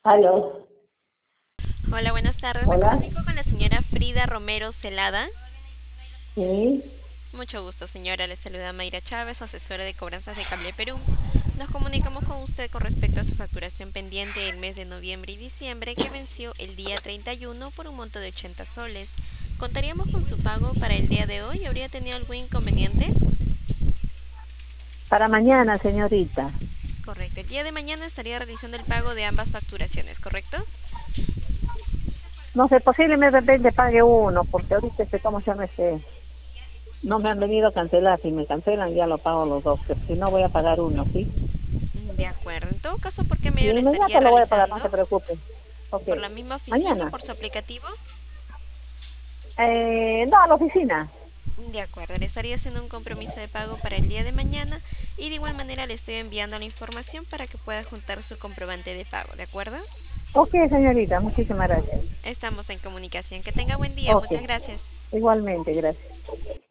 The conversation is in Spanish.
Aló, Hola, buenas tardes. Me hola, comunico con la señora Frida Romero Celada. sí, Mucho gusto, señora. Le saluda Mayra Chávez, asesora de cobranzas de Cable Perú. Nos comunicamos con usted con respecto a su facturación pendiente del mes de noviembre y diciembre que venció el día 31 por un monto de 80 soles. ¿Contaríamos con su pago para el día de hoy? ¿Habría tenido algún inconveniente? para mañana, señorita. Correcto. El día de mañana estaría realizando el pago de ambas facturaciones, ¿correcto? No sé, posiblemente de repente pague uno, porque ahorita ¿cómo se llama no me han venido a cancelar, si me cancelan ya lo pago los dos, pero si no voy a pagar uno, ¿sí? De acuerdo. En todo caso, ¿por qué Y medio lo estaría inmediato lo voy a pagar, no se realizando? preocupe. Ok, ¿Por la misma oficina o mañana. por su aplicativo? No, a la oficina. De acuerdo, le estaría haciendo un compromiso de pago para el día de mañana y de igual manera le estoy enviando la información para que pueda juntar su comprobante de pago, ¿de acuerdo? Ok, señorita, muchísimas gracias. Estamos en comunicación. Que tenga buen día. Ok, Muchas gracias. igualmente, gracias.